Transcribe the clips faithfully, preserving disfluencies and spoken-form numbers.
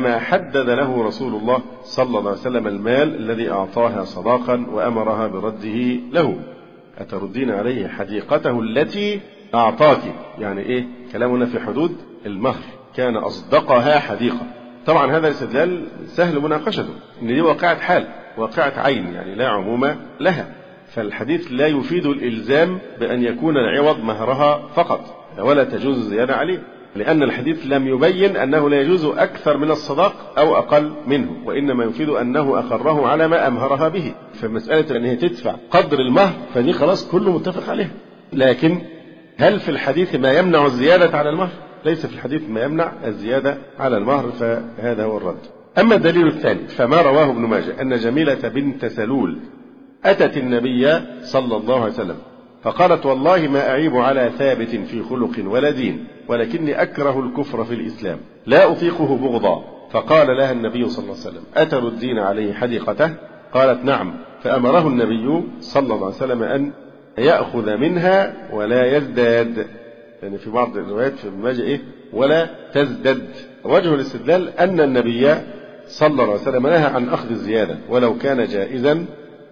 ما حدد له رسول الله صلى الله عليه وسلم المال الذي أعطاها صداقا وأمرها برده له. أتردين عليه حديقته التي أعطاك، يعني إيه كلامنا في حدود المهر، كان أصدقها حديقة. طبعا هذا الاستدلال سهل مناقشته، إن دي واقعة حال، واقعة عين، يعني لا عموم لها. فالحديث لا يفيد الإلزام بأن يكون العوض مهرها فقط، ولا تجوز الزيادة عليه، لأن الحديث لم يبين أنه لا يجوز أكثر من الصداق أو أقل منه، وإنما يفيد أنه أقره على ما أمهرها به. فمسألة أن هي تدفع قدر المهر فدي خلاص كله متفق عليها. لكن هل في الحديث ما يمنع الزيادة على المهر؟ ليس في الحديث ما يمنع الزيادة على المهر، فهذا هو الرد. أما الدليل الثاني فما رواه ابن ماجه أن جميلة بنت سلول أتت النبي صلى الله عليه وسلم فقالت: والله ما أعيب على ثابت في خلق ولا دين، ولكني أكره الكفر في الإسلام لا أطيقه بغضا. فقال لها النبي صلى الله عليه وسلم: أتردين عليه حديقته؟ قالت: نعم. فأمره النبي صلى الله عليه وسلم أن يأخذ منها ولا يزداد، يعني في بعض الروايات في ابن ماجه إيه ولا تزدد. وجه الاستدلال أن النبي صلى الله عليه وسلم نهى عن أخذ الزيادة، ولو كان جائزا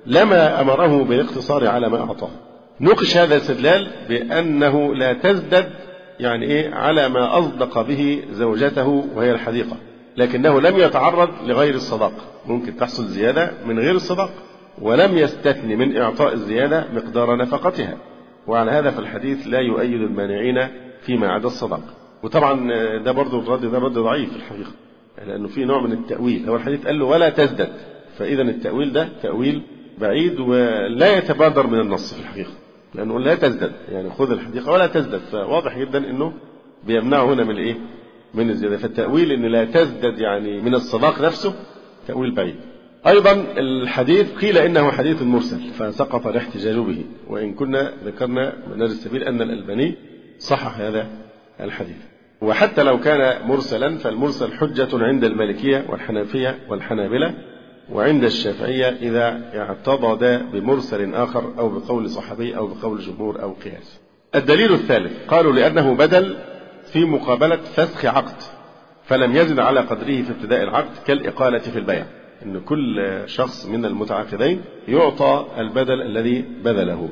لما أمره بالاقتصار على ما أعطاه. نقش هذا الاستدلال بأنه لا تزدد، يعني إيه على ما أصدق به زوجته وهي الحديقة، لكنه لم يتعرض لغير الصداق، ممكن تحصل زيادة من غير الصداق، ولم يستثن من إعطاء الزيادة مقدار نفقتها. وعلى هذا فالحديث لا يؤيد المانعين فيما عدا الصداق. وطبعا ده برضو الرد ده رد ضعيف في الحقيقة، لأنه في نوع من التأويل. هو الحديث قال له ولا تزدد، فإذا التأويل ده تأويل بعيد ولا يتبادر من النص في الحقيقة، لأنه لا تزدد يعني خذ الحديقة ولا تزدد، فواضح جدا أنه بيمنعه هنا من الإيه؟ من الزيادة. فالتأويل أن لا تزدد يعني من الصداق نفسه تأويل بعيد. أيضا الحديث قيل إنه حديث مرسل فسقط الاحتجاج به، وإن كنا ذكرنا من هذا السبيل أن الألباني صحح هذا الحديث. وحتى لو كان مرسلا فالمرسل حجة عند المالكية والحنفية والحنابلة، وعند الشافعية إذا اعتضد بمرسل آخر أو بقول صحابي أو بقول جمهور أو قياس. الدليل الثالث قالوا لأنه بدل في مقابلة فسخ عقد، فلم يزد على قدره في ابتداء العقد كالإقالة في البيع، إن كل شخص من المتعاقدين يعطى البدل الذي بذله.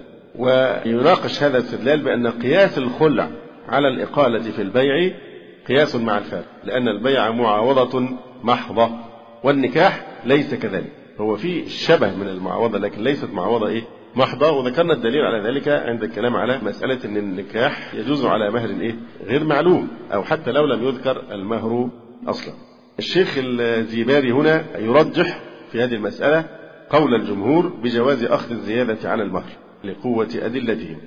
ويناقش هذا الاستدلال بأن قياس الخلع على الإقالة في البيع قياس مع الفارق، لأن البيع معاوضة محضة والنكاح ليس كذلك، هو في شبه من المعاوضة لكن ليست معاوضة إيه محضة. وذكرنا الدليل على ذلك عند الكلام على مسألة أن النكاح يجوز على مهر إيه غير معلوم، أو حتى لو لم يذكر المهر أصلا. الشيخ الزيباري هنا يرجح في هذه المسألة قول الجمهور بجواز أخذ الزيادة على المهر لقوة أدلتهم.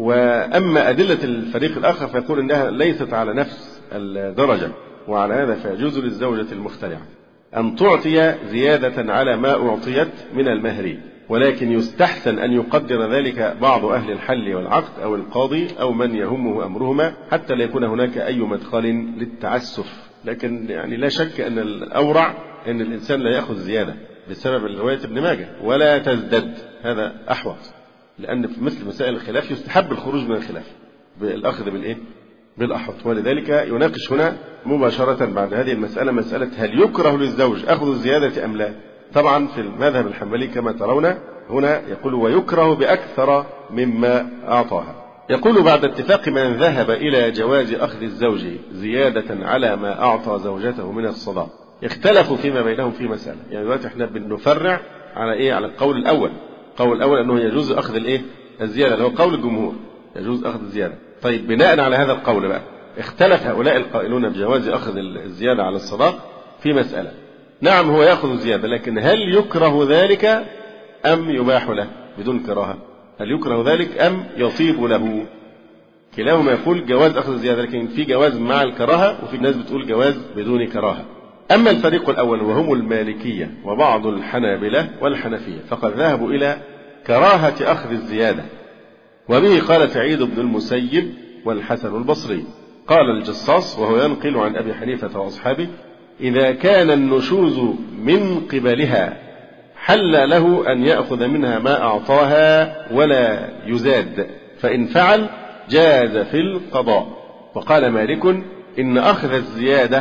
وأما أدلة الفريق الآخر فيقول إنها ليست على نفس الدرجة، وعلى هذا فيجوز للزوجة المختلعة أن تعطي زيادة على ما أعطيت من المهر، ولكن يستحسن أن يقدر ذلك بعض أهل الحل والعقد أو القاضي أو من يهمه أمرهما، حتى لا يكون هناك أي مدخل للتعسف. لكن يعني لا شك أن الأورع أن الإنسان لا يأخذ زيادة بسبب رواية ابن ماجه ولا تزدد، هذا أحوط، لأن في مثل مسائل الخلاف يستحب الخروج من الخلاف بالأخذ بالإيه بالأحوط. ولذلك يناقش هنا مباشرة بعد هذه المسألة مسألة هل يكره للزوج أخذ الزيادة أم لا. طبعا في المذهب الحنبلي كما ترون هنا يقول ويكره بأكثر مما أعطاها. يقول بعد اتفاق من ذهب إلى جواز أخذ الزوج زيادة على ما أعطى زوجته من الصداق اختلفوا فيما بينهم في مسألة. يعني دلوقتي احنا بنفرع على إيه على القول الأول. القول الأول أنه يجوز أخذ الإيه الزيادة، اللي هو قول الجمهور يجوز أخذ الزيادة. طيب بناء على هذا القول بقى اختلف هؤلاء القائلون بجواز أخذ الزيادة على الصداق في مسألة. نعم هو يأخذ الزيادة، لكن هل يكره ذلك أم يباح له بدون كراهة؟ هل يكره ذلك أم يطيب له؟ كلاهما يقول جواز أخذ الزيادة، لكن في جواز مع الكراهة وفي ناس بتقول جواز بدون كراهة. أما الفريق الأول وهم المالكية وبعض الحنابلة والحنفية فقد ذهبوا إلى كراهة أخذ الزيادة، وبه قال سعيد بن المسيب والحسن البصري. قال الجصاص وهو ينقل عن أبي حنيفة وأصحابه إذا كان النشوز من قبلها حل له أن يأخذ منها ما أعطاها ولا يزاد، فإن فعل جاز في القضاء. وقال مالك إن أخذ الزيادة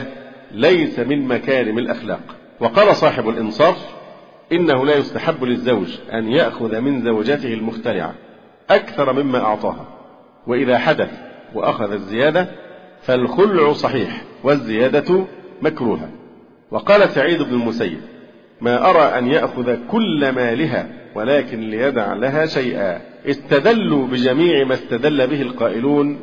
ليس من مكارم الأخلاق. وقال صاحب الإنصاف: إنه لا يستحب للزوج أن يأخذ من زوجته المختلعة أكثر مما أعطاها، وإذا حدث وأخذ الزيادة فالخلع صحيح والزيادة مكروهة. وقال سعيد بن المسيب: ما أرى أن يأخذ كل مالها ولكن ليدع لها شيئا. استدلوا بجميع ما استدل به القائلون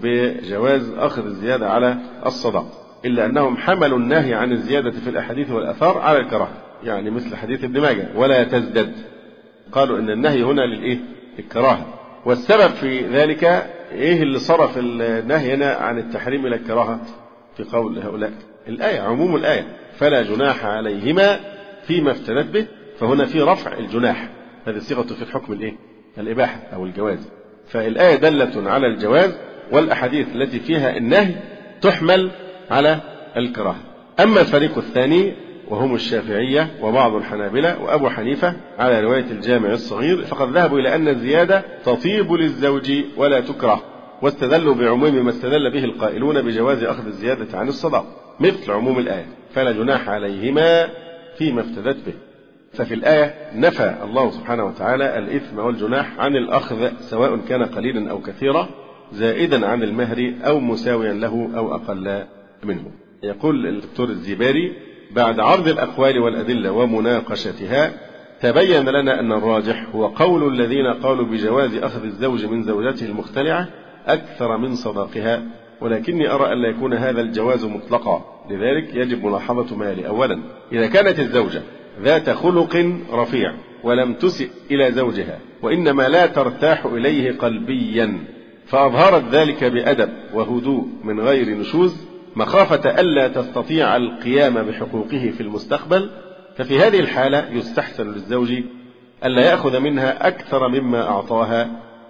بجواز أخذ الزيادة على الصداق، إلا أنهم حملوا النهي عن الزيادة في الأحاديث والآثار على الكراهة، يعني مثل حديث ابن ماجه: ولا تزدد. قالوا إن النهي هنا للإيه؟ للكراهة. والسبب في ذلك إيه اللي صرف النهي هنا عن التحريم إلى الكراهة في قول هؤلاء؟ الآية، عموم الآية: فلا جناح عليهما فيما افتدت به. فهنا في رفع الجناح، هذه صيغة في الحكم الإيه؟ الإباحة أو الجواز. فالآية دلة على الجواز، والأحاديث التي فيها النهي تحمل على الكراهة. أما الفريق الثاني وهم الشافعية وبعض الحنابلة وأبو حنيفة على رواية الجامع الصغير، فقد ذهبوا إلى أن الزيادة تطيب للزوج ولا تكره، واستدلوا بعموم ما استدل به القائلون بجواز أخذ الزيادة عن الصداق، مثل عموم الآية: فلا جناح عليهما فيما افتدت به. ففي الآية نفى الله سبحانه وتعالى الإثم والجناح عن الأخذ، سواء كان قليلا أو كثيرا، زائدا عن المهر أو مساويا له أو أقل منه. يقول الدكتور الزبيري: بعد عرض الأقوال والأدلة ومناقشتها تبين لنا أن الراجح هو قول الذين قالوا بجواز أخذ الزوج من زوجته المختلعة أكثر من صداقها، ولكني أرى أن لا يكون هذا الجواز مطلقا، لذلك يجب ملاحظة ما يلي. أولا، إذا كانت الزوجة ذات خلق رفيع ولم تسئ إلى زوجها وإنما لا ترتاح إليه قلبيا، فأظهرت ذلك بأدب وهدوء من غير نشوز مخافة ألا تستطيع القيام بحقوقه في المستقبل، ففي هذه الحالة يستحسن للزوج ألا يأخذ منها أكثر مما أعطاها،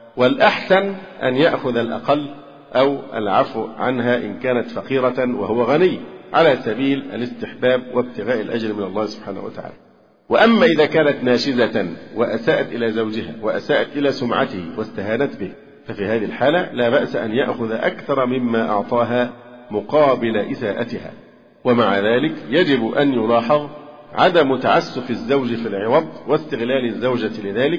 والأحسن أن يأخذ الأقل أو العفو عنها إن كانت فقيرة وهو غني، على سبيل الاستحباب وابتغاء الأجر من الله سبحانه وتعالى. وأما إذا كانت ناشزة وأساءت إلى زوجها وأساءت إلى سمعته واستهانت به، ففي هذه الحالة لا بأس أن يأخذ أكثر مما أعطاها مقابل إساءتها. ومع ذلك يجب أن يلاحظ عدم تعسف الزوج في العوض واستغلال الزوجة لذلك.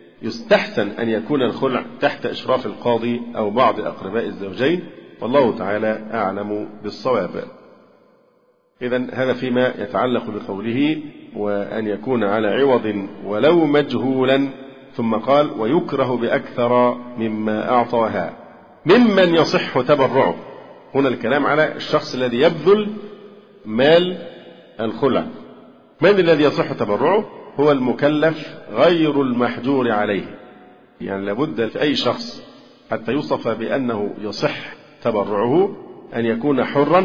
يستحسن أن يكون الخلع تحت إشراف القاضي أو بعض أقرباء الزوجين، والله تعالى أعلم بالصواب. إذن هذا فيما يتعلق بقوله وأن يكون على عوض ولو مجهولا. ثم قال: ويكره بأكثر مما أعطاها ممن يصح تبرعه. هنا الكلام على الشخص الذي يبذل مال الخلع. من الذي يصح تبرعه؟ هو المكلف غير المحجور عليه. يعني لابد في أي شخص حتى يوصف بأنه يصح تبرعه أن يكون حرا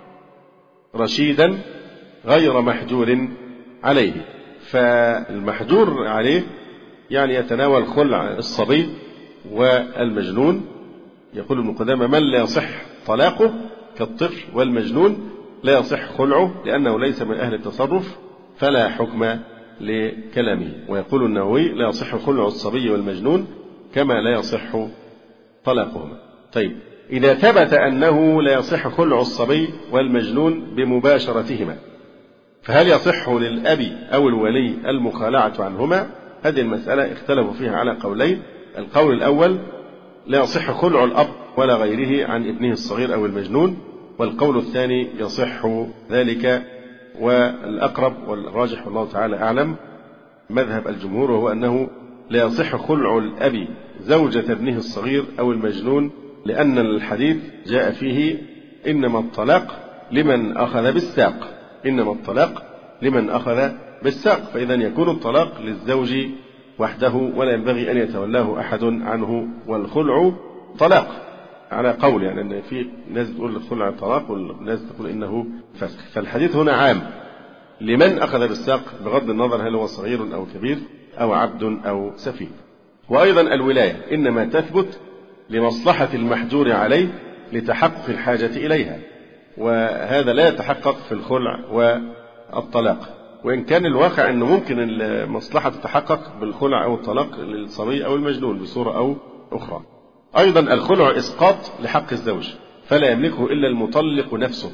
رشيدا غير محجور عليه. فالمحجور عليه يعني يتناول خلع الصبي والمجنون. يقول ابن قدامة: من لا يصح طلاقه كالطفل والمجنون لا يصح خلعه لأنه ليس من أهل التصرف فلا حكم لكلامه. ويقول النووي: لا يصح خلع الصبي والمجنون كما لا يصح طلاقهما. طيب، إذا ثبت أنه لا يصح خلع الصبي والمجنون بمباشرتهما، فهل يصح للأب أو الولي المخالعة عنهما؟ هذه المسألة اختلفوا فيها على قولين. القول الأول: لا يصح خلع الأب ولا غيره عن ابنه الصغير أو المجنون. والقول الثاني: يصح ذلك. والأقرب والراجح والله تعالى أعلم مذهب الجمهور، وهو أنه لا يصح خلع الأب زوجة ابنه الصغير أو المجنون، لأن الحديث جاء فيه: إنما الطلاق لمن أخذ بالساق. إنما الطلاق لمن أخذ بالساق. فإذا يكون الطلاق للزوج وحده ولا ينبغي أن يتولاه أحد عنه. والخلع طلاق على قول، يعني أن في ناس تقول الخلع طلاق والناس تقول إنه فسخ. فالحديث هنا عام لمن أخذ بالساق بغض النظر هل هو صغير أو كبير أو عبد أو سفيه. وأيضا الولاية إنما تثبت لمصلحة المحجور عليه لتحقق الحاجة إليها، وهذا لا يتحقق في الخلع والطلاق، وإن كان الواقع أنه ممكن المصلحة تتحقق بالخلع أو الطلاق للصبي أو المجنون بصورة أو أخرى. أيضا الخلع إسقاط لحق الزوج، فلا يملكه إلا المطلق نفسه،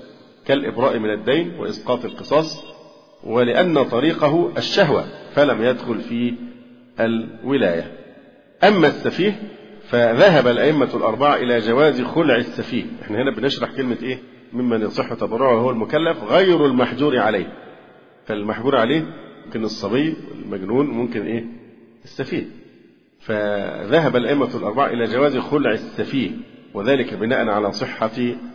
كالإبراء من الدين وإسقاط القصاص، ولأن طريقه الشهوة فلم يدخل في الولاية. أما السفيه فذهب الأئمة الأربعة إلى جواز خلع السفيه. احنا هنا بنشرح كلمة إيه؟ ممن يصح تبرعه هو المكلف غير المحجور عليه. فالمحجور عليه ممكن الصبي، المجنون، ممكن إيه؟ السفيه. فذهب الأئمة الأربعة إلى جواز خلع السفيه، وذلك بناء على صحة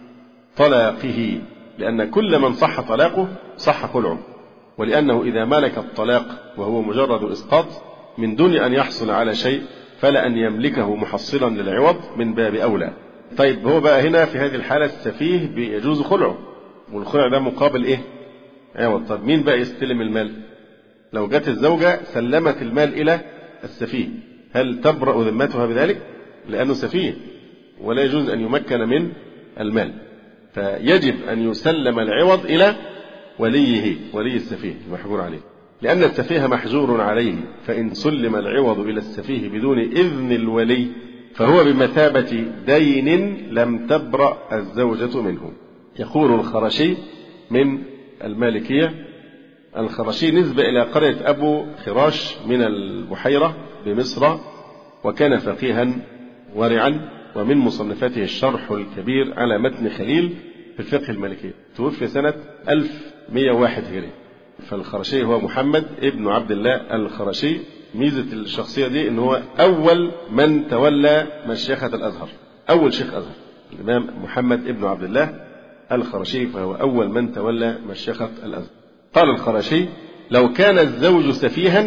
طلاقه، لأن كل من صح طلاقه صح خلعه، ولأنه إذا ملك الطلاق وهو مجرد إسقاط من دون أن يحصل على شيء فلا أن يملكه محصلا للعوض من باب أولى. طيب هو بقى هنا في هذه الحالة السفيه بيجوز خلعه، والخلع ده مقابل إيه؟ عوض. طب مين بقى يستلم المال؟ لو جت الزوجة سلمت المال إلى السفيه، هل تبرأ ذمتها بذلك؟ لأنه سفيه ولا يجوز أن يمكن من المال، فيجب أن يسلم العوض إلى وليه، ولي السفيه المحجور عليه، لأن السفيه محجور عليه، فإن سلم العوض إلى السفيه بدون إذن الولي فهو بمثابة دين لم تبرأ الزوجة منه. يقول الخرشي من المالكية، الخرشي نسبة إلى قرية أبو خراش من البحيرة بمصر، وكان فقيها ورعا، ومن مصنفاته الشرح الكبير على متن خليل في الفقه المالكي، توفي سنة ألف ومئة وواحد هجري. فالخرشي هو محمد ابن عبد الله الخرشي. ميزة الشخصية دي إن هو أول من تولى مشيخة الأزهر، أول شيخ أزهر الإمام محمد ابن عبد الله الخرشي، فهو أول من تولى مشيخة الأزهر. قال الخرشي: لو كان الزوج سفيها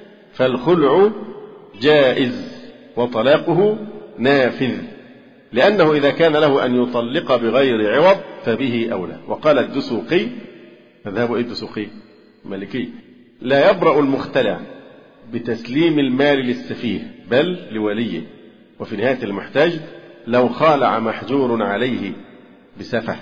فالخلع جائز وطلاقه نافذ، لأنه إذا كان له أن يطلق بغير عوض فبه أولى. وقال الدسوقي، مذهب إيه الدسوقي؟ مالكي: لا يبرأ المختلع بتسليم المال للسفيه بل لوليه. وفي نهاية المحتاج: لو خالع محجور عليه بسفه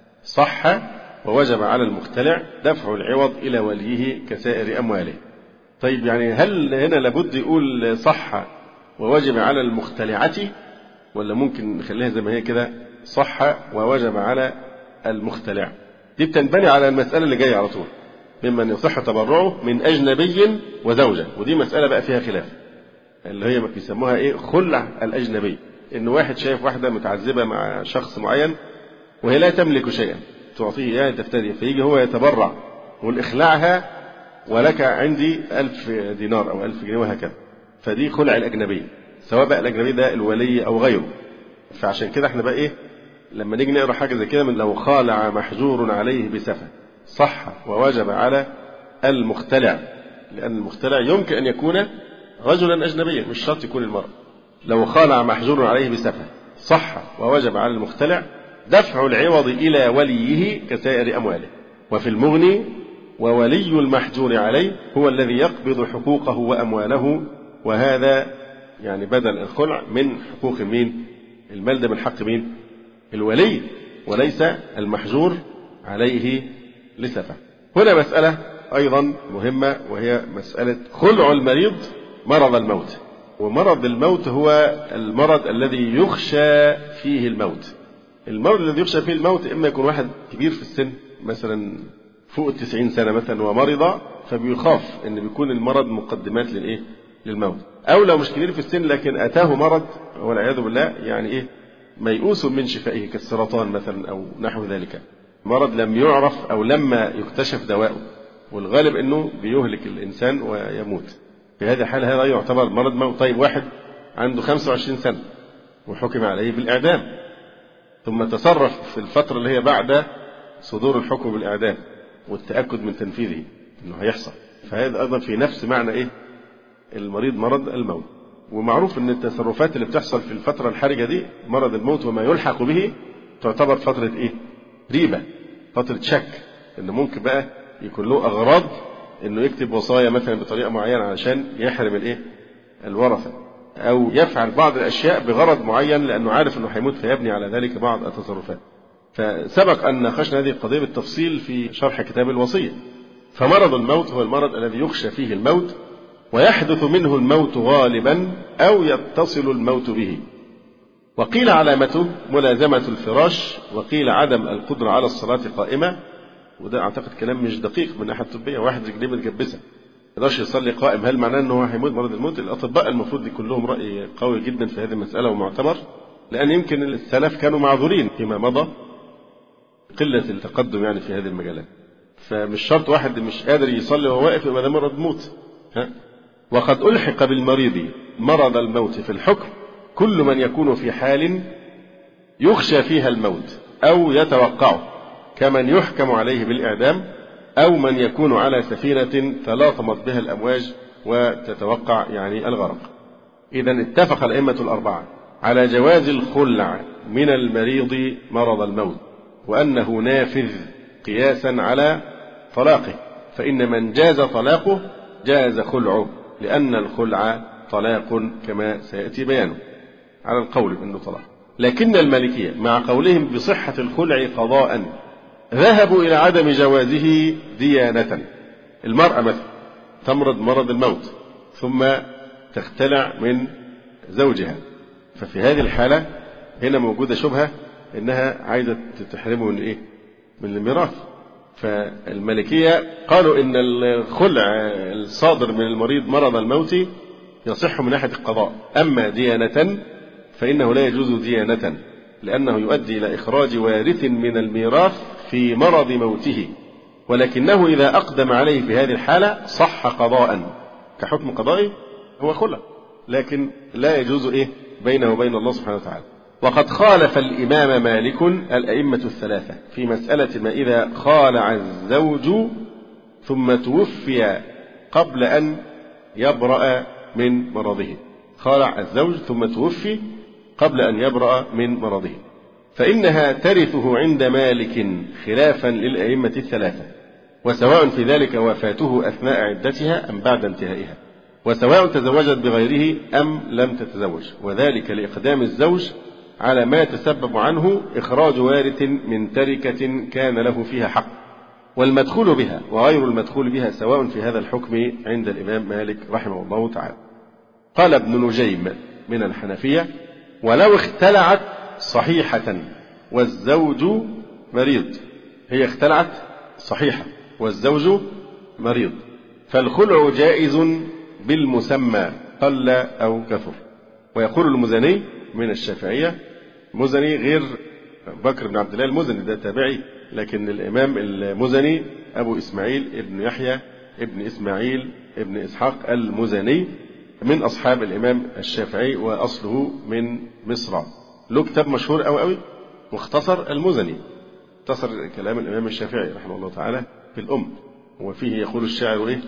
صح، ووجب على المختلع دفع العوض إلى وليه كسائر أمواله. طيب يعني هل هنا لابد يقول صح ووجب على المختلعة، ولا ممكن نخليها زي ما هي كده صح ووجب على المختلع؟ دي بتنبني على المسألة اللي جاية على طول، ممن يصح تبرعه من أجنبي وزوجة، ودي مسألة بقى فيها خلاف، اللي هي بيسموها إيه؟ خلع الأجنبي. إن واحد شايف واحدة متعذبة مع شخص معين وهي لا تملك شيئا، تعطيه إياه تفتدي، فيجي هو يتبرع والإخلاعها ولك عندي ألف دينار أو ألف جنيه وهكذا، فدي خلع الأجنبي، سواء بقى الأجنبي ده الولي أو غيره. فعشان كده احنا بقى إيه لما نيجي نقرأ حاجة زي كده من لو خالع محجور عليه بسفه صح ووجب على المختلع، لأن المختلع يمكن أن يكون رجلا أجنبيا، مش شرط يكون المرأة. لو خالع محجور عليه بسفه صح ووجب على المختلع دفع العوض إلى وليه كسائر أمواله. وفي المغني: وولي المحجور عليه هو الذي يقبض حقوقه وأمواله، وهذا يعني بدل الخلع من حقوق مين؟ المال ده من حق مين؟ الولي، وليس المحجور عليه لسفه. هنا مسألة أيضا مهمة، وهي مسألة خلع المريض مرض الموت. ومرض الموت هو المرض الذي يخشى فيه الموت. المرض الذي يخشى فيه الموت إما يكون واحد كبير في السن مثلا فوق التسعين سنة مثلا ومرض، فبيخاف إن بيكون المرض مقدمات للإيه؟ للموت. أو لو مش كبير في السن لكن أتاه مرض والعياذ بالله يعني إيه ميؤوس من شفائه كالسرطان مثلا أو نحو ذلك، مرض لم يعرف أو لما يكتشف دواءه، والغالب أنه بيهلك الإنسان ويموت. في هذه الحالة هذا يعتبر مرض موت. طيب واحد عنده خمسة وعشرين سنة وحكم عليه بالإعدام، ثم تصرف في الفترة اللي هي بعد صدور الحكم بالإعدام والتأكد من تنفيذه أنه هيحصل، فهذا أيضا في نفس معنى إيه المريض مرض الموت. ومعروف أن التصرفات اللي بتحصل في الفترة الحرجة دي مرض الموت وما يلحق به تعتبر فترة إيه ريبة، فترة شك، إنه ممكن بقى يكون له أغراض إنه يكتب وصايا مثلا بطريقة معينة علشان يحرم الإيه الورثة، أو يفعل بعض الأشياء بغرض معين لأنه عارف إنه هيموت فيبني على ذلك بعض التصرفات. فسبق أن ناقشنا هذه القضية بالتفصيل في شرح كتاب الوصية. فمرض الموت هو المرض الذي يخشى فيه الموت، ويحدث منه الموت غالبا أو يتصل الموت به. وقيل علامته ملازمة الفراش، وقيل عدم القدرة على الصلاة قائمة. وده أعتقد كلام مش دقيق من الناحية الطبية. واحد رجليه متجبسة ما يقدرش يصلي قائم، هل معناه أنه هيموت مرض الموت؟ الأطباء المفروض يكون لهم رأي قوي جدا في هذه المسألة ومعتبر، لأن يمكن السلف كانوا معذورين فيما مضى قلة التقدم يعني في هذه المجالات. فمش شرط واحد مش قادر يصلي وهو واقف يبقى ده مرض موت. ها؟ وقد ألحق بالمريض مرض الموت في الحكم كل من يكون في حال يخشى فيها الموت أو يتوقعه، كمن يحكم عليه بالإعدام، أو من يكون على سفينة تلاطمت بها الأمواج وتتوقع يعني الغرق. إذن اتفق الأئمة الأربعة على جواز الخلع من المريض مرض الموت، وأنه نافذ قياسا على طلاقه، فإن من جاز طلاقه جاز خلعه، لأن الخلع طلاق كما سيأتي بيانه على القول بأنه طلاق. لكن المالكية مع قولهم بصحة الخلع قضاء ذهبوا إلى عدم جوازه ديانة. المرأة مثلا تمرض مرض الموت ثم تختلع من زوجها، ففي هذه الحالة هنا موجودة شبهة إنها عايزة تحرمه من إيه؟ من الميراث. فالمالكية قالوا إن الخلع الصادر من المريض مرض الموت يصح من ناحية القضاء، أما ديانة فإنه لا يجوز ديانة، لأنه يؤدي إلى إخراج وارث من الميراث في مرض موته، ولكنه إذا أقدم عليه في هذه الحالة صح قضاء كحكم قضائي هو خلع، لكن لا يجوز إيه بينه وبين الله سبحانه وتعالى. وقد خالف الإمام مالك الأئمة الثلاثة في مسألة ما إذا خالع الزوج ثم توفي قبل أن يبرأ من مرضه. خالع الزوج ثم توفي قبل أن يبرأ من مرضه، فإنها ترثه عند مالك خلافا للأئمة الثلاثة، وسواء في ذلك وفاته أثناء عدتها أم بعد انتهائها، وسواء تزوجت بغيره أم لم تتزوج، وذلك لإقدام الزوج على ما يتسبب عنه إخراج وارث من تركة كان له فيها حق، والمدخول بها وغير المدخول بها سواء في هذا الحكم عند الإمام مالك رحمه الله تعالى. قال ابن نجيم من الحنفية: ولو اختلعت صحيحة والزوج مريض، هي اختلعت صحيحة والزوج مريض، فالخلع جائز بالمسمى قل أو كثر. ويقول المزني من الشافعية، مزني غير بكر بن عبد الله المزني ده تابعي، لكن الإمام المزني أبو إسماعيل ابن يحيى ابن إسماعيل ابن إسحاق المزني من أصحاب الإمام الشافعي، وأصله من مصر. له كتاب مشهور أوي أوي مختصر المزني، اختصر كلام الإمام الشافعي رحمه الله تعالى في الأم، وفيه يقول الشاعر إيه: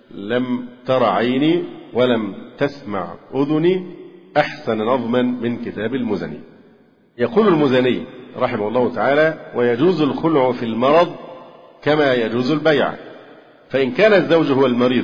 لم تر عيني ولم تسمع أذني أحسن نظما من كتاب المزني. يقول المزني رحمه الله تعالى: ويجوز الخلع في المرض كما يجوز البيع، فإن كان الزوج هو المريض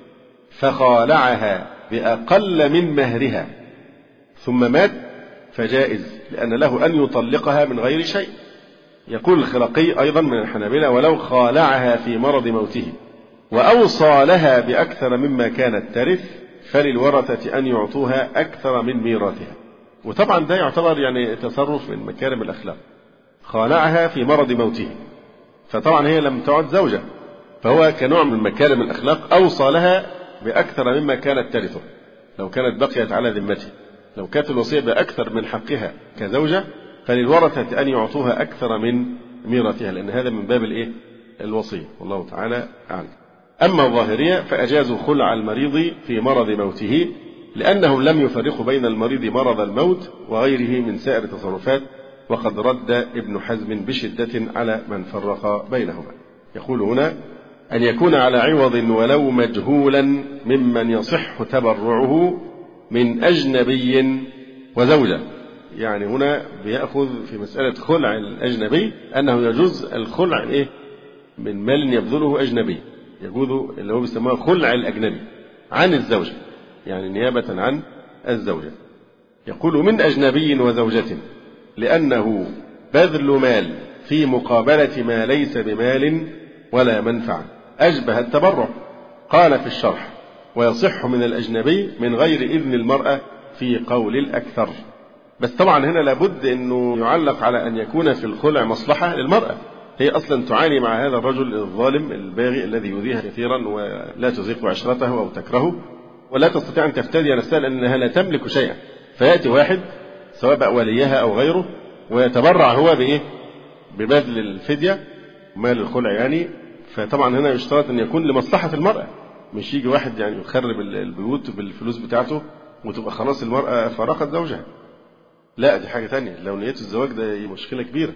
فخالعها بأقل من مهرها ثم مات فجائز، لأن له أن يطلقها من غير شيء. يقول الخرقي أيضا من الحنابلة: ولو خالعها في مرض موته وأوصى لها بأكثر مما كانت ترث فللورثة أن يعطوها أكثر من ميراثها. وطبعا ده يعتبر يعني تصرف من مكارم الأخلاق. خالعها في مرض موته، فطبعا هي لم تعد زوجة، فهو كنوع من مكارم الأخلاق أوصى لها بأكثر مما كانت ترثه لو كانت بقيت على ذمته. لو كانت الوصية بأكثر من حقها كزوجة فللورثة أن يعطوها أكثر من ميراثها، لأن هذا من باب الإيه؟ الوصية، والله تعالى أعلم. أما الظاهرية فأجازوا خلع المريض في مرض موته، لأنهم لم يفرقوا بين المريض مرض الموت وغيره من سائر التصرفات، وقد رد ابن حزم بشدة على من فرق بينهما. يقول هنا: أن يكون على عوض ولو مجهولا ممن يصح تبرعه من أجنبي وزوجة. يعني هنا بيأخذ في مسألة خلع الأجنبي أنه يجوز الخلع إيه؟ من مال يبذله أجنبي، يجوز اللي هو بيسموه خلع الأجنبي عن الزوجة، يعني نيابة عن الزوجة. يقول: من أجنبي وزوجة، لأنه بذل مال في مقابلة ما ليس بمال ولا منفعة أشبه التبرع. قال في الشرح: ويصح من الأجنبي من غير إذن المرأة في قول الأكثر. بس طبعا هنا لابد أنه يعلق على أن يكون في الخلع مصلحة للمرأة، هي أصلا تعاني مع هذا الرجل الظالم الباغي الذي يؤذيها كثيرا ولا تزيق عشرته أو تكرهه ولا تستطيع أن تفتدي نفسها لأنها لا تملك شيئا، فيأتي واحد سواء بقى وليها أو غيره ويتبرع هو بإيه؟ ببذل الفدية مال الخلع يعني. فطبعا هنا يشترط أن يكون لمصلحة المرأة، مش يجي واحد يعني يخرب البيوت بالفلوس بتاعته وتبقى خلاص المرأة فارقت زوجها. لا، دي حاجة تانية، لو نية الزواج ده مشكلة كبيرة،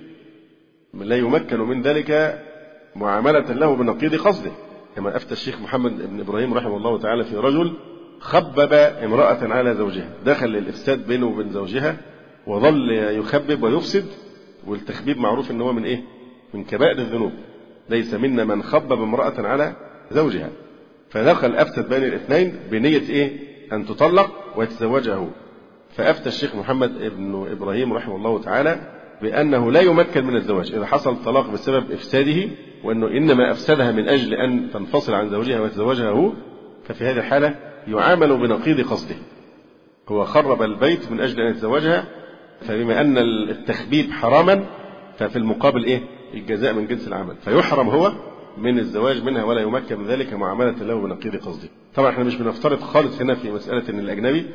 لا يمكن من ذلك معاملة له بنقيض قصده، كما أفتى الشيخ محمد بن إبراهيم رحمه الله تعالى في رجل خبب امرأة على زوجها، دخل للإفساد بينه وبين زوجها وظل يخبب ويفسد، والتخبيب معروف أنه من إيه؟ من كبائر الذنوب، ليس منا من خبب امرأة على زوجها. فدخل أفسد بين الاثنين بنية إيه؟ أن تطلق ويتزوجها. فأفتى الشيخ محمد بن إبراهيم رحمه الله تعالى بأنه لا يمكن من الزواج إذا حصل طلاق بسبب إفساده، وأنه إنما أفسدها من أجل أن تنفصل عن زوجها ويتزوجها هو، ففي هذه الحالة يعامل بنقيض قصده، هو خرب البيت من أجل أن يتزوجها، فبما أن التخبيب حراما ففي المقابل إيه؟ الجزاء من جنس العمل، فيحرم هو من الزواج منها ولا يمكن من ذلك معاملة له بنقيض قصده. طبعا احنا مش بنفترض خالص هنا في مسألة إن الأجنبي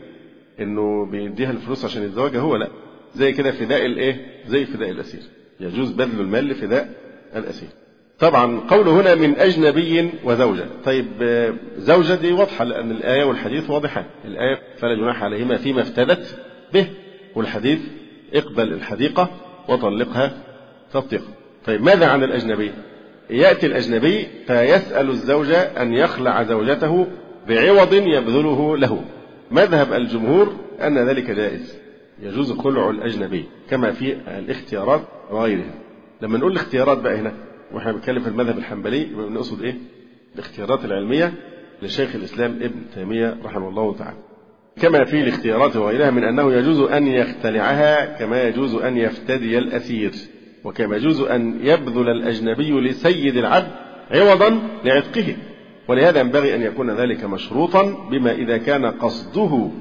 إنه بيديها الفلوس عشان يتزوجها هو، لا، زي كده فداء الإيه؟ زي فداء الأسير، يجوز بذل المال لفداء الأسير. طبعا قوله هنا من أجنبي وزوجة، طيب زوجة دي واضحة لأن الآية والحديث واضحة، الآية فلا جناح عليهما فيما افتدت به، والحديث اقبل الحديقة وطلقها تطلق. طيب ماذا عن الأجنبي؟ يأتي الأجنبي فيسأل الزوجة أن يخلع زوجته بعوض يبذله له. مذهب الجمهور أن ذلك جائز، يجوز خلع الأجنبي كما في الاختيارات وغيرها. لما نقول الاختيارات بقى هنا واحنا بنتكلم في المذهب الحنبلي بنقصد ايه؟ الاختيارات العلمية لشيخ الإسلام ابن تيمية رحمه الله تعالى، كما في الاختيارات وغيرها من أنه يجوز أن يختلعها كما يجوز أن يفتدي الأسير، وكما يجوز أن يبذل الأجنبي لسيد العبد عوضا لعتقه، ولهذا ينبغي أن يكون ذلك مشروطا بما إذا كان قصده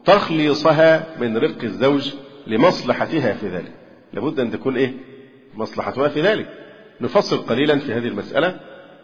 تخليصها من رق الزوج لمصلحتها في ذلك، لابد أن تكون إيه؟ مصلحتها في ذلك. نفصل قليلا في هذه المسألة.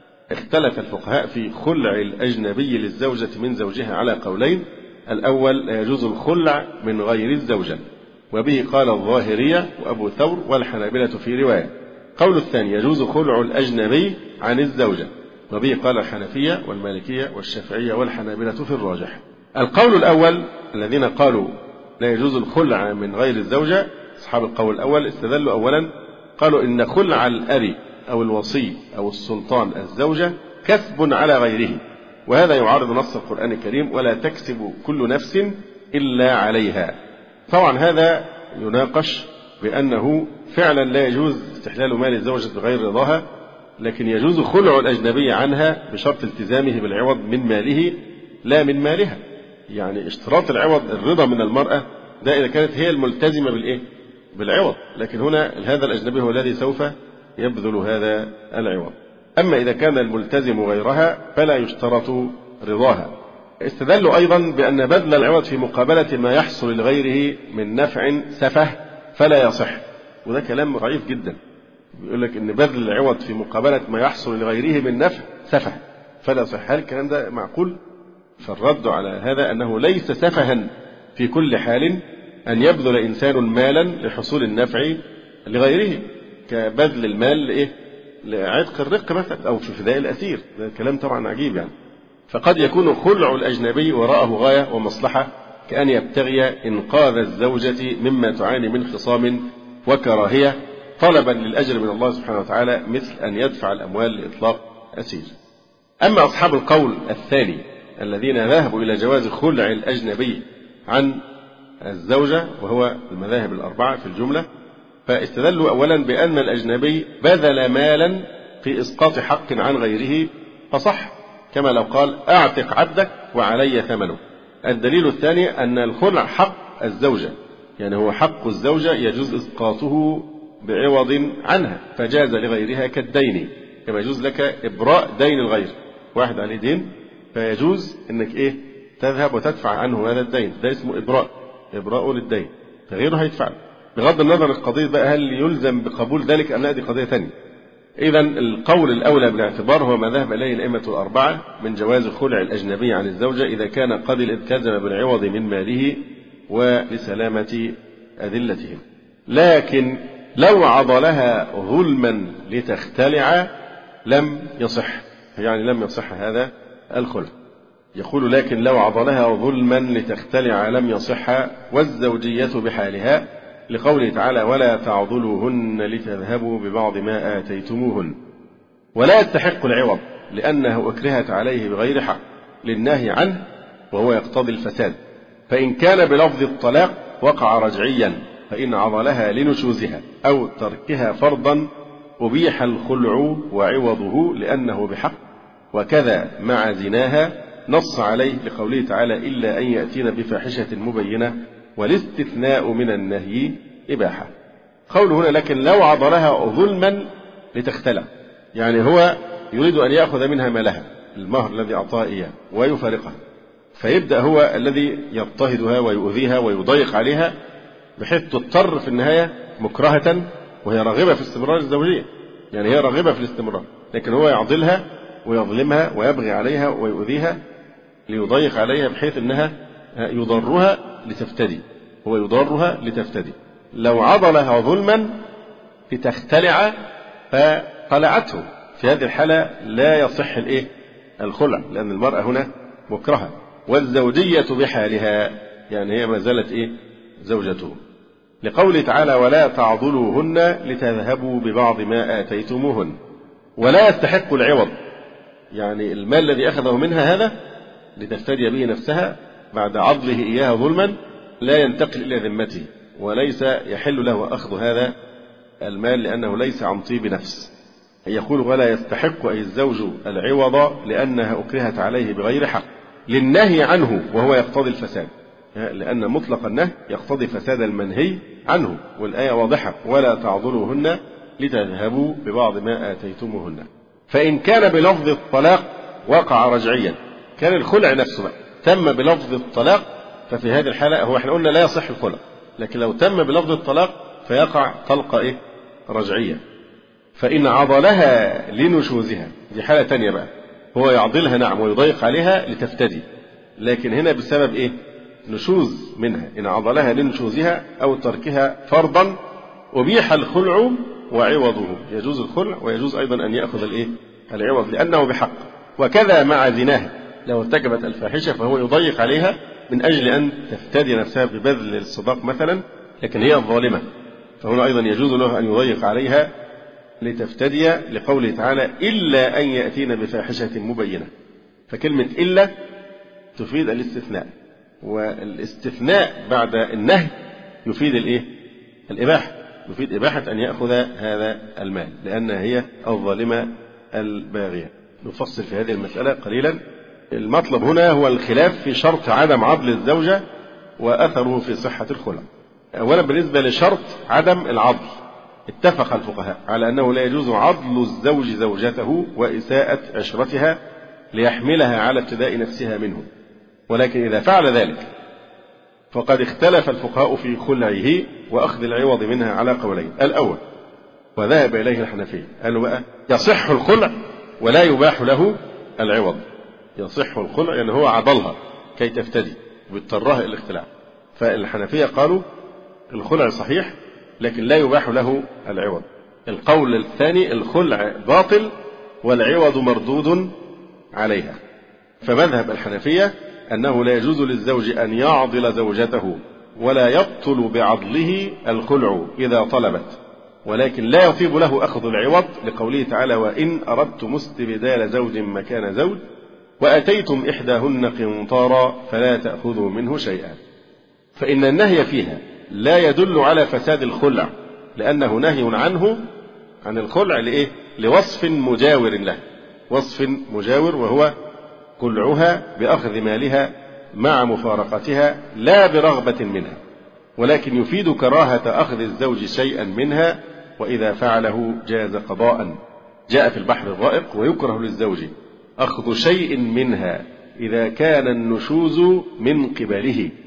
اختلف الفقهاء في خلع الأجنبي للزوجة من زوجها على قولين. الأول لا يجوز الخلع من غير الزوجة، وبه قال الظاهرية وأبو ثور والحنابلة في رواية. قول الثاني يجوز خلع الأجنبي عن الزوجة، وبه قال الحنفية والمالكية والشافعية والحنابلة في الراجح. القول الأول الذين قالوا لا يجوز الخلع من غير الزوجة، أصحاب القول الأول استدلوا أولا قالوا إن خلع الأب أو الوصي أو السلطان الزوجة كسب على غيره، وهذا يعارض نص القرآن الكريم ولا تكسب كل نفس إلا عليها. طبعا هذا يناقش بأنه فعلا لا يجوز استحلال مال الزوجة بغير رضاها، لكن يجوز خلع الأجنبي عنها بشرط التزامه بالعوض من ماله لا من مالها. يعني اشتراط العوض الرضا من المرأة ده إذا كانت هي الملتزمة بالإيه؟ بالعوض، لكن هنا هذا الأجنبي هو الذي سوف يبذل هذا العوض. أما إذا كان الملتزم غيرها فلا يشترط رضاها. استدلوا أيضا بأن بذل العوض في مقابلة ما يحصل لغيره من نفع سفه فلا يصح، وده كلام ضعيف جدا. بيقول لك إن بذل العوض في مقابلة ما يحصل لغيره من نفع سفه فلا يصح. هل الكلام ده معقول؟ فالرد على هذا أنه ليس سفها في كل حال أن يبذل إنسان مالا لحصول النفع لغيره، كبذل المال لإيه؟ لعتق الرق مثلا أو في فداء الأسير. ده كلام طبعا عجيب يعني. فقد يكون خلع الأجنبي وراءه غاية ومصلحة، كأن يبتغي إنقاذ الزوجة مما تعاني من خصام وكراهية طلبا للأجر من الله سبحانه وتعالى، مثل أن يدفع الأموال لإطلاق أسير. أما أصحاب القول الثاني الذين ذهبوا إلى جواز خلع الأجنبي عن الزوجة، وهو المذاهب الأربعة في الجملة، فاستدلوا أولا بأن الأجنبي بذل مالا في إسقاط حق عن غيره فصح، كما لو قال أعتق عبدك وعلي ثمنه. الدليل الثاني أن الخلع حق الزوجة، يعني هو حق الزوجة يجوز إسقاطه بعوض عنها، فجاز لغيرها كالدين، كما يجوز لك إبراء دين الغير. واحد عليه دين فيجوز أنك إيه؟ تذهب وتدفع عنه هذا الدين، ده اسمه إبراء، إبراء للدين. غيره هيدفع له. بغض النظر القضية بقى هل يلزم بقبول ذلك أم لا، دي قضية ثانية. إذا القول الأولى بالاعتبار هو ما ذهب إليه الأئمة الأربعة من جواز خلع الأجنبي عن الزوجة إذا كان قد التزم بالعوض من ماله ولسلامة أذلتهم. لكن لو عضلها ظلما لتختلع لم يصح، يعني لم يصح هذا الخلع. يقول لكن لو عضلها ظلما لتختلع لم يصح والزوجية بحالها، لقوله تعالى ولا تعضلوهن لتذهبوا ببعض ما آتيتموهن. ولا يستحق العوض لأنه أكرهت عليه بغير حق للنهي عنه وهو يقتضي الفساد، فإن كان بلفظ الطلاق وقع رجعيا، فإن عضلها لنشوزها أو تركها فرضا أبيح الخلع وعوضه لأنه بحق، وكذا مع زناها نص عليه لقوله تعالى إلا أن يأتين بفاحشة مبينة، والاستثناء من النهي إباحة. قوله هنا لكن لو عضلها ظلما لتختلع، يعني هو يريد أن يأخذ منها مالها المهر الذي أعطاها إياه ويفارقها، فيبدأ هو الذي يضطهدها ويؤذيها ويضيق عليها بحيث تضطر في النهاية مكرهة وهي راغبة في استمرار الزوجية، يعني هي راغبة في الاستمرار، لكن هو يعضلها ويظلمها ويبغي عليها ويؤذيها ليضيق عليها بحيث أنها يضرها لتفتدي، هو يضرها لتفتدي. لو عضلها ظلما لتختلع فخلعته، في هذه الحالة لا يصح الإيه؟ الخلع، لأن المرأة هنا مكرهة. والزوجية بحالها، يعني هي ما زالت إيه؟ زوجته، لقوله تعالى ولا تعضلوهن لتذهبوا ببعض ما آتيتموهن. ولا يستحق العوض، يعني المال الذي أخذه منها هذا لتفتدي به نفسها بعد عضله إياها ظلما لا ينتقل إلى ذمته، وليس يحل له أخذ هذا المال لأنه ليس عن طيب نفس. يقول ولا يستحق أي الزوج العوض لأنها أكرهت عليه بغير حق للنهي عنه وهو يقتضي الفساد، لأن مطلق النهي يقتضي فساد المنهي عنه، والآية واضحة ولا تعضلوهن لتذهبوا ببعض ما آتيتموهن. فإن كان بلفظ الطلاق وقع رجعيا، كان الخلع نفسه بقى تم بلفظ الطلاق، ففي هذه الحالة هو احنا قلنا لا يصح الخلع، لكن لو تم بلفظ الطلاق فيقع طلقة إيه؟ رجعية. فإن عضلها لنشوزها، دي حالة تانية بقى، هو يعضلها نعم ويضيق عليها لتفتدي، لكن هنا بسبب إيه؟ نشوز منها. إن عضلها لنشوزها أو تركها فرضا أبيح الخلع وعوضه، يجوز الخلع ويجوز أيضا أن يأخذ الإيه؟ العوض لأنه بحق. وكذا مع زناها، لو ارتكبت الفاحشة فهو يضيق عليها من أجل أن تفتدي نفسها ببذل الصداق مثلا، لكن هي الظالمة، فهنا أيضا يجوز له أن يضيق عليها لتفتدي، لقوله تعالى إلا أن يأتين بفاحشة مبينة. فكلمة إلا تفيد الاستثناء، والاستثناء بعد النهي يفيد الإيه؟ الإباحة، يفيد إباحة أن يأخذ هذا المال لأنها هي الظالمة الباغية. نفصل في هذه المسألة قليلا. المطلب هنا هو الخلاف في شرط عدم عضل الزوجة وأثره في صحة الخلع. أولا بالنسبة لشرط عدم العضل، اتفق الفقهاء على أنه لا يجوز عضل الزوج زوجته وإساءة عشرتها ليحملها على ابتداء نفسها منه، ولكن إذا فعل ذلك فقد اختلف الفقهاء في خلعه وأخذ العوض منها على قولين. الأول وذهب إليه الحنفية قالوا بقى يصح الخلع ولا يباح له العوض. يصح الخلع يعني هو عضلها كي تفتدي وبيضطرها إلى الاختلاع، فالحنفية قالوا الخلع صحيح لكن لا يباح له العوض. القول الثاني الخلع باطل والعوض مردود عليها. فمذهب الحنفية أنه لا يجوز للزوج أن يعضل زوجته ولا يبطل بعضله الخلع إذا طلبت، ولكن لا يطيب له أخذ العوض لقوله تعالى وإن أردتم استبدال زوج مكان زوج وأتيتم إحداهن قنطارا فلا تأخذوا منه شيئا. فإن النهي فيها لا يدل على فساد الخلع، لأنه نهي عنه عن الخلع لإيه؟ لوصف مجاور له، وصف مجاور وهو خلعها بأخذ مالها مع مفارقتها لا برغبة منها، ولكن يفيد كراهة أخذ الزوج شيئا منها، وإذا فعله جاز قضاء. جاء في البحر الرائق ويكره للزوج أخذ شيء منها إذا كان النشوز من قبله،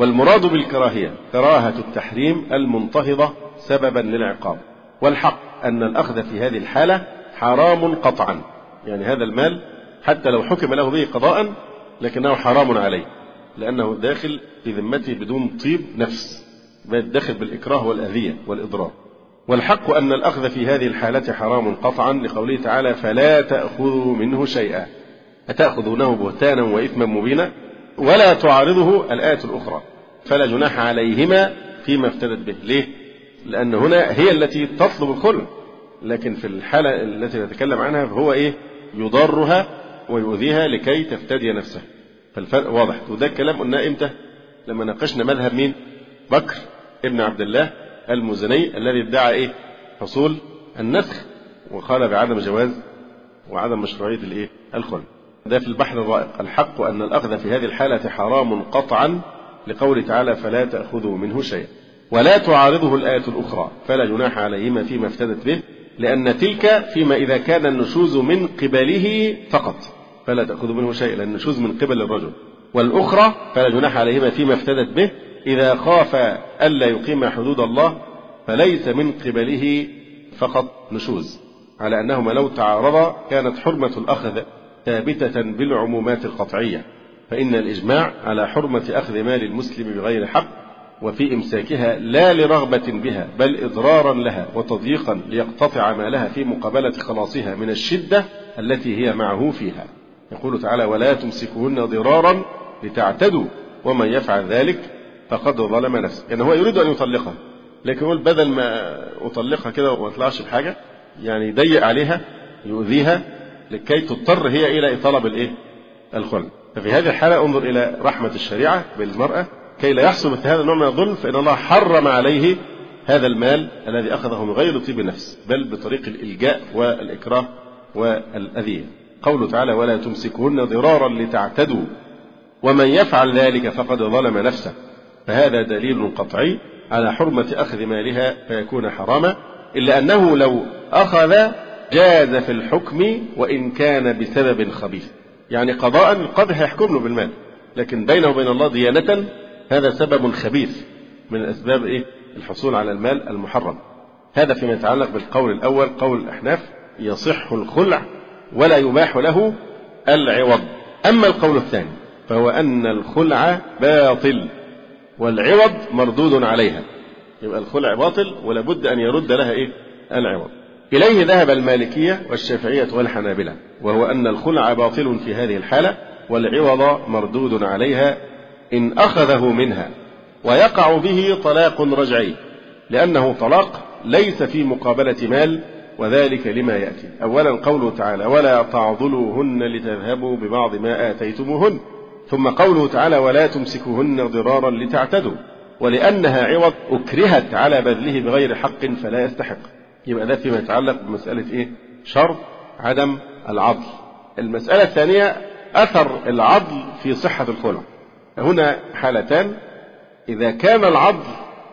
والمراد بالكراهية كراهة التحريم المنتهضة سببا للعقاب. والحق أن الأخذ في هذه الحالة حرام قطعا، يعني هذا المال حتى لو حكم له به قضاء لكنه حرام عليه، لأنه داخل في ذمته بدون طيب نفس، بل داخل بالإكراه والأذية والإضرار. والحق أن الأخذ في هذه الحالة حرام قطعا لقوله تعالى فلا تأخذوا منه شيئا، أتأخذونه بهتانا وإثما مبينا، ولا تعارضه الآية الأخرى فلا جناح عليهما فيما افتدت به. ليه؟ لأن هنا هي التي تطلب الخلع، لكن في الحالة التي نتكلم عنها فهو إيه؟ يضرها ويؤذيها لكي تفتدي نفسها. فالفرق واضح. وده الكلام قلنا إمتى؟ لما ناقشنا مذهب مين؟ بكر ابن عبد الله المزني الذي ادعى إيه؟ حصول النسخ وقال بعدم جواز وعدم مشروعية الإيه؟ الخلع. ده في البحر الرائق. الحق أن الأخذ في هذه الحالة حرام قطعا لقوله تعالى فلا تأخذوا منه شيئا، ولا تعارضه الآية الأخرى فلا جناح عليهما فيما افتدت به، لأن تلك فيما إذا كان النشوز من قبله فقط، فلا تأخذوا منه شيئا لأن النشوز من قبل الرجل، والأخرى فلا جناح عليهما فيما افتدت به إذا خاف ألا يقيم حدود الله، فليس من قبله فقط نشوز، على أنهما لو تعارضا كانت حرمة الأخذ ثابتة بالعمومات القطعية، فإن الإجماع على حرمة أخذ مال المسلم بغير حق وفي إمساكها لا لرغبة بها بل إضرارا لها وتضييقا ليقتطع مالها في مقابلة خلاصها من الشدة التي هي معه فيها. يقول تعالى ولا تمسكوهن ضرارا لتعتدوا ومن يفعل ذلك فقد ظلم نفسه. يعني هو يريد أن يطلقها، لكن يقول بدل ما أطلقها كده وما تطلعش بحاجة، يعني يضيق عليها يؤذيها لكي تضطر هي إلى طلب الإيه؟ الخلع. ففي هذه الحالة انظر إلى رحمة الشريعة بالمرأة كي لا يحصل مثل هذا النوع من الظلم، فإن الله حرم عليه هذا المال الذي أخذه من غير طيب نفس بل بطريق الإلجاء والإكراه والأذية. قوله تعالى ولا تمسكهن ضرارا لتعتدوا ومن يفعل ذلك فقد ظلم نفسه، فهذا دليل قطعي على حرمة أخذ مالها فيكون حراما، إلا أنه لو أخذ جاز في الحكم وإن كان بسبب خبيث، يعني قضاء القاضي هيحكم له بالمال، لكن بينه وبين الله ديانة هذا سبب خبيث من الأسباب إيه؟ الحصول على المال المحرم. هذا فيما يتعلق بالقول الأول قول الأحناف يصح الخلع ولا يباح له العوض. أما القول الثاني فهو أن الخلع باطل والعوض مردود عليها، يبقى الخلع باطل ولا بد أن يرد لها إيه؟ العوض. إليه ذهب المالكية والشافعية والحنابلة، وهو أن الخلع باطل في هذه الحالة والعوض مردود عليها إن أخذه منها، ويقع به طلاق رجعي لأنه طلاق ليس في مقابلة مال، وذلك لما يأتي. أولا قوله تعالى ولا تعضلوهن لتذهبوا ببعض ما آتيتموهن، ثم قوله تعالى ولا تمسكوهن ضرارا لتعتدوا، ولأنها عوض أكرهت على بذله بغير حق فلا يستحق. يبقى ده فيما يتعلق بمسألة إيه؟ شرط عدم العضل. المسألة الثانية أثر العضل في صحة الخلع. هنا حالتان: إذا كان العضل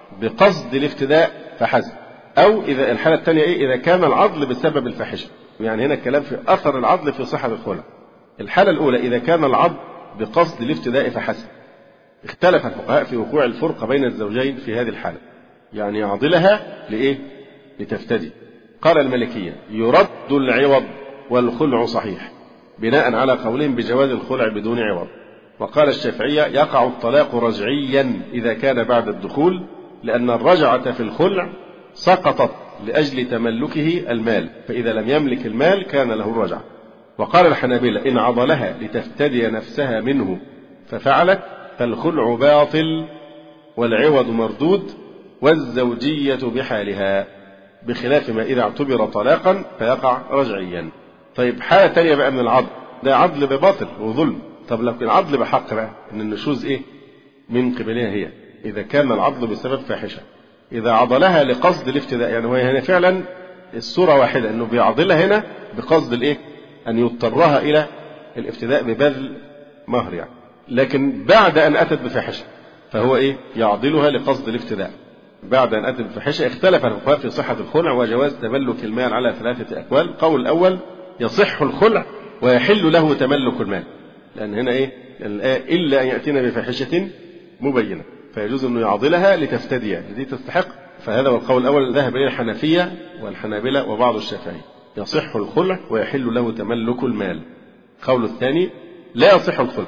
بقصد الافتداء فحسب، أو إذا الحالة الثانية إيه؟ إذا كان العضل بسبب الفاحشة. يعني هنا الكلام في أثر العضل في صحة الخلع. الحالة الأولى إذا كان العضل بقصد الافتداء فحسب، اختلف الفقهاء في وقوع الفرقة بين الزوجين في هذه الحالة، يعني يعضلها لإيه؟ لتفتدي. قال المالكية يرد العوض والخلع صحيح بناء على قولهم بجواز الخلع بدون عوض. وقال الشافعية يقع الطلاق رجعيا إذا كان بعد الدخول، لأن الرجعة في الخلع سقطت لأجل تملكه المال، فإذا لم يملك المال كان له الرجعة. وقال الحنابلة إن عضلها لتفتدي نفسها منه ففعلت فالخلع باطل والعوض مردود والزوجية بحالها، بخلاف ما إذا اعتبر طلاقا فيقع رجعيا. طيب حالة تانية بقى من العضل، ده عضل بباطل وظلم. طب لو كان عضل بحق بقى إن النشوز إيه؟ من قبلها هي، إذا كان العضل بسبب فاحشة. إذا عضلها لقصد الافتداء، يعني هو هنا فعلا الصورة واحدة إنه بيعضلها هنا بقصد الإيه؟ أن يضطرها إلى الافتداء ببذل مهر يعني، لكن بعد أن أتت بفاحشة فهو إيه؟ يعضلها لقصد الافتداء. بعد أن أتت بفاحشة اختلف الفقهاء في صحة الخلع وجواز تملك المال على ثلاثة أقوال. قول الأول يصح الخلع ويحل له تملك المال، لأن هنا إيه؟ الآية إلا أن يأتينا بفاحشة مبينة. فيجوز أنه يعضلها لتفتدي، دي تستحق. فهذا هو القول الأول، ذهب إليه الحنفية والحنابلة وبعض الشافعية، يصح الخلع ويحل له تملك المال. القول الثاني لا يصح الخلع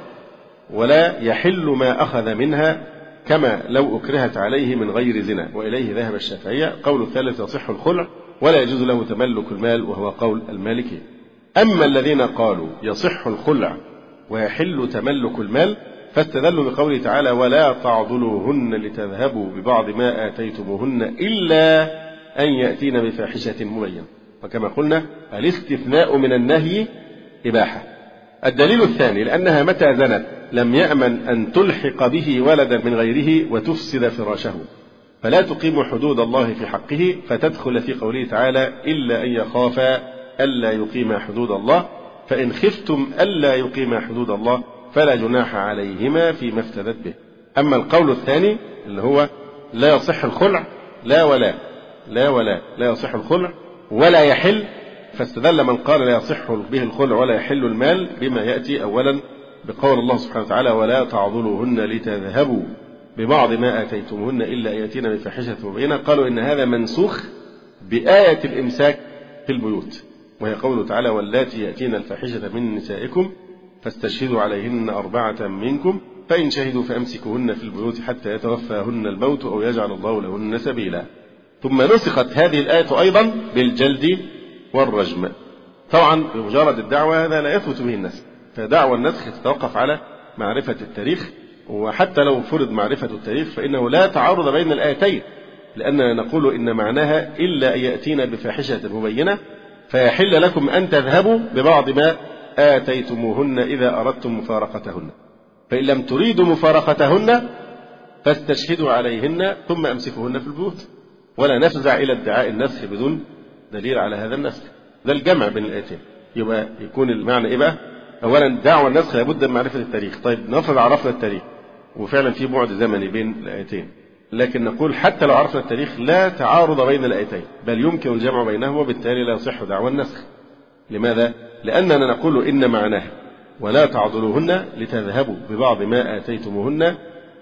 ولا يحل ما أخذ منها كما لو أكرهت عليه من غير زنا، وإليه ذهب الشافعية. قول الثالث يصح الخلع ولا يجوز له تملك المال، وهو قول المالكي. أما الذين قالوا يصح الخلع ويحل تملك المال فاستدلوا بقوله تعالى ولا تعضلوهن لتذهبوا ببعض ما آتيتموهن إلا أن يأتين بفاحشة مبينة، وكما قلنا الاستثناء من النهي إباحة. الدليل الثاني لأنها متى زنت لم يأمن أن تلحق به ولدا من غيره وتفسد فراشه، فلا تقيم حدود الله في حقه، فتدخل في قوله تعالى إلا أن يخافا ألا يقيما حدود الله، فإن خفتم ألا يقيما حدود الله فلا جناح عليهما فيما افتدت به. أما القول الثاني اللي هو لا يصح الخلع لا ولا لا ولا لا يصح الخلع ولا يحل، فاستدل من قال لا يصح به الخلع ولا يحل المال بما يأتي أولا بقول الله سبحانه وتعالى ولا تعضلوهن لتذهبوا ببعض ما آتيتموهن إلا أن يأتين بفاحشة مبينة. قالوا إن هذا منسوخ بآية الإمساك في البيوت، وهي قوله تعالى واللاتي يأتين الفاحشة من نسائكم فاستشهدوا عليهن أربعة منكم فإن شهدوا فأمسكوهن في البيوت حتى يتوفاهن الموت أو يجعل الله لهن سبيلا. ثم نسخت هذه الآية أيضا بالجلد والرجم. طبعا بمجرد الدعوة هذا لا يثبت به النسخ، فدعوى النسخ تتوقف على معرفة التاريخ، وحتى لو فرض معرفة التاريخ فإنه لا تعارض بين الآيتين، لأننا نقول إن معناها إلا أن يأتينا بفاحشة مبينة فيحل لكم أن تذهبوا ببعض ما آتيتموهن إذا أردتم مفارقتهن، فإن لم تريدوا مفارقتهن فاستشهدوا عليهن ثم أمسكوهن في البيوت، ولا نفزع إلى ادعاء النسخ بدون دليل على هذا النسخ. ده الجمع بين الآيتين. يبقى يكون المعنى إيه بقى؟ أولا دعوى النسخ لابد من معرفة التاريخ. طيب نفرض عرفنا التاريخ وفعلا في بعد زمني بين الآيتين، لكن نقول حتى لو عرفنا التاريخ لا تعارض بين الآيتين، بل يمكن الجمع بينهما، وبالتالي لا يصح دعوى النسخ. لماذا؟ لأننا نقول إن معناه ولا تعضلوهن لتذهبوا ببعض ما آتيتموهن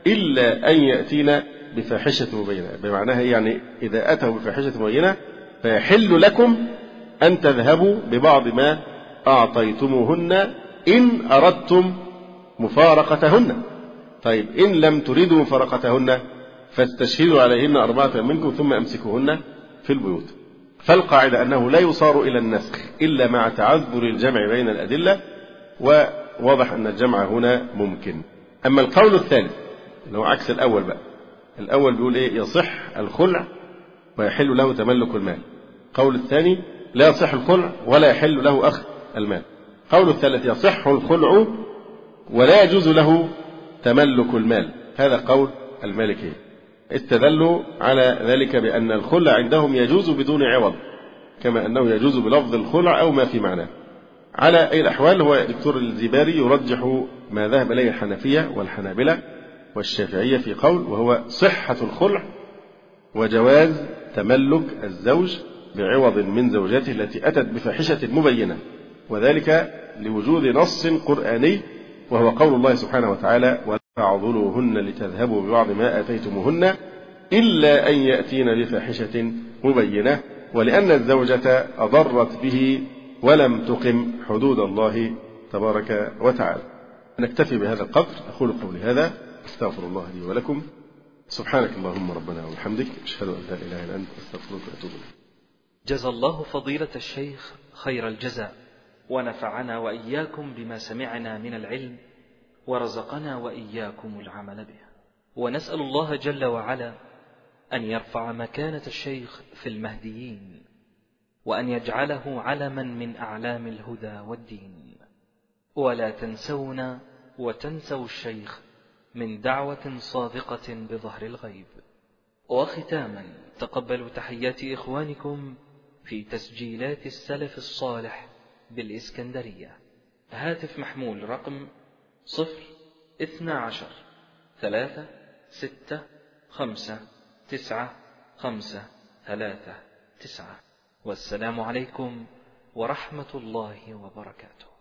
إلا أن يأتينا بفاحشة مبينة، بمعناها يعني إذا أتوا بفاحشة مبينة فيحل لكم أن تذهبوا ببعض ما أعطيتموهن إن أردتم مفارقتهن. طيب إن لم تريدوا مفارقتهن فاستشهدوا عليهن أربعة منكم ثم أمسكوهن في البيوت. فالقاعدة أنه لا يصار إلى النسخ إلا مع تعذر الجمع بين الأدلة، وواضح أن الجمع هنا ممكن. أما القول الثالث اللي هو عكس الأول بقى، الأول بيقول إيه؟ يصح الخلع ويحل له تملك المال. قول الثاني لا يصح الخلع ولا يحل له أخذ المال. قول الثالث يصح الخلع ولا يجوز له تملك المال. هذا قول المالكية. استدلوا على ذلك بأن الخلع عندهم يجوز بدون عوض، كما أنه يجوز بلفظ الخلع أو ما في معناه. على أي الأحوال هو دكتور الزباري يرجح ما ذهب إليه الحنفية والحنابلة والشافعية في قول، وهو صحة الخلع وجواز تملك الزوج بعوض من زوجاته التي أتت بفاحشة مبينة، وذلك لوجود نص قرآني وهو قول الله سبحانه وتعالى ولا تعضلوهن لتذهبوا ببعض ما آتيتموهن إلا أن يأتين بفاحشة مبينة، ولأن الزوجة أضرت به ولم تقم حدود الله تبارك وتعالى. نكتفي بهذا القدر. أقول قولي هذا، استغفر الله لي ولكم. سبحانك اللهم ربنا وبحمدك، أشهد أن لا إله إلا أنت، أستغفرك وأتوب إليك. جزى الله فضيلة الشيخ خير الجزاء، ونفعنا وإياكم بما سمعنا من العلم، ورزقنا وإياكم العمل به. ونسأل الله جل وعلا أن يرفع مكانة الشيخ في المهديين، وأن يجعله علما من أعلام الهدى والدين. ولا تنسونا وتنسوا الشيخ من دعوة صادقة بظهر الغيب. وختاما تقبلوا تحيات إخوانكم في تسجيلات السلف الصالح بالإسكندرية. هاتف محمول رقم صفر اثنى عشر ثلاثة ستة خمسة تسعة خمسة ثلاثة تسعة. والسلام عليكم ورحمة الله وبركاته.